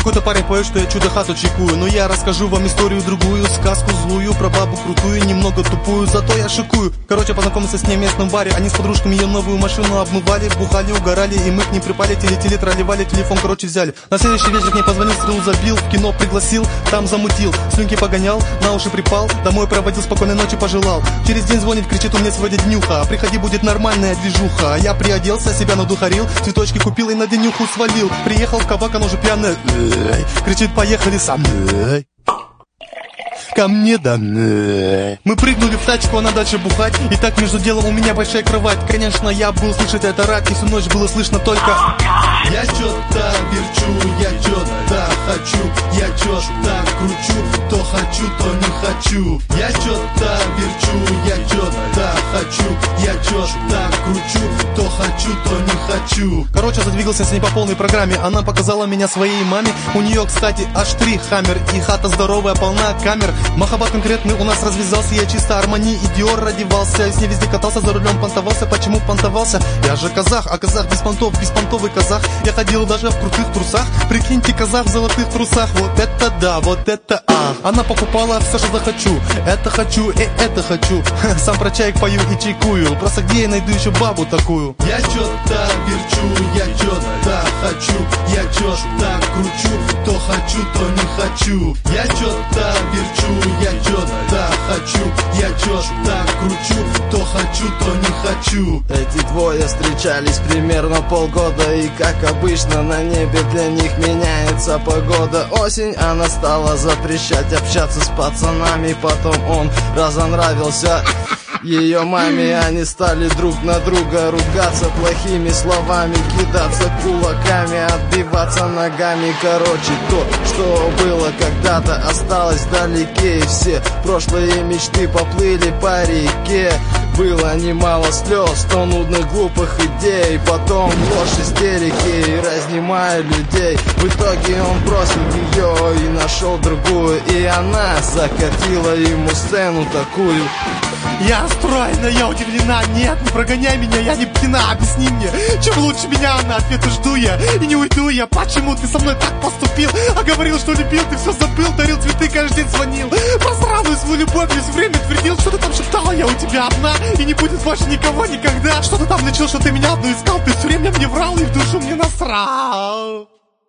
Какой-то парень поет, что я чудо-хату чекую, но я расскажу вам историю другую, сказку злую, про бабу крутую, немного тупую, зато я шикую. Короче, познакомился с ней в местном баре, они с подружками ее новую машину обмывали, бухали, угорали, и мы к ним припали, телетели, тролливали, телефон, короче, взяли. На следующий вечер к ней позвонил, стрелу забил, в кино пригласил, там замутил, слюнки погонял, на уши припал, домой проводил, спокойной ночи пожелал. Через день звонит, кричит, у меня сегодня днюха, приходи, будет нормальная движуха. Я приоделся, себя надухарил, цветочки купил и на днюху свалил. Приехал в кабак, она уже пьяная, кричит, поехали со мной ко мне домой. Мы прыгнули в тачку, она дальше бухать. И так между делом у меня большая кровать. Конечно, я был слышать это рад, и всю ночь было слышно только: я чё-то верчу, я чё-то хочу, я чё-то кручу, то хочу, то не хочу. Я чё-то верчу, я чё-то хочу, я чё-то кручу, то хочу, то не хочу. Короче, задвигался с ней по полной программе. Она показала меня своей маме. У нее, кстати, аж 3 хаммер. И хата здоровая, полна камер. Махаббат конкретный у нас развязался. Я чисто Армани и Диор одевался. С ней везде катался, за рулем понтовался. Почему понтовался? Я же казах, а казах без понтов, беспонтовый казах. Я ходил даже в крутых трусах. Прикиньте, казах в золотых трусах. Вот это да, вот это Она покупала все, что захочу. Это хочу и это хочу. Сам про чаек пою и чайкую. Просто где я найду еще бабу такую? Я чё-то верчу, я чё-то хочу, я чё-то кручу, то хочу, то не хочу. Я чё-то верчу, я чё-то хочу, я чё-то кручу, то хочу, то не хочу. Эти двое встречались примерно полгода, и как обычно на небе для них меняется погода. Осень, она стала запрещать общаться с пацанами. Потом он разонравился ее маме, они стали друг на друга ругаться плохими словами, кидаться кулаками, отбиваться ногами. Короче, то, что было когда-то, осталось вдалеке, и все прошлые мечты поплыли по реке. Было немало слез, то нудных глупых идей, потом ложь, истерики и разнимая людей. В итоге он бросил ее и нашел другую, и она закатила ему сцену такую. Я расстроена, я удивлена. Нет, не прогоняй меня, я не пьяна. Объясни мне, чем лучше меня она? Ответа жду я и не уйду я. Почему ты со мной так поступил? А говорил, что любил, ты все забыл. Дарил цветы, каждый день звонил. Про сраную свою любовь все время твердил. Что ты там шептала, я у тебя одна, и не будет больше никого никогда. Что ты там лечил, что ты меня одну искал? Ты все время мне врал и в душу мне насрал.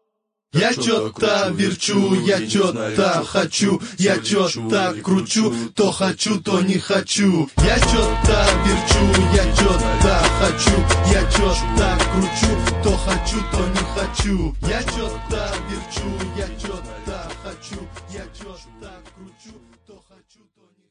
Я чё-то верчу, я чё-то хочу, я чё-то кручу, то хочу, то не хочу. Я чё-то верчу, я чё-то хочу, я чё-то кручу, то хочу, то не хочу. Я чё-то верчу, я чё-то хочу, я чё-то кручу, то хочу, то не хочу.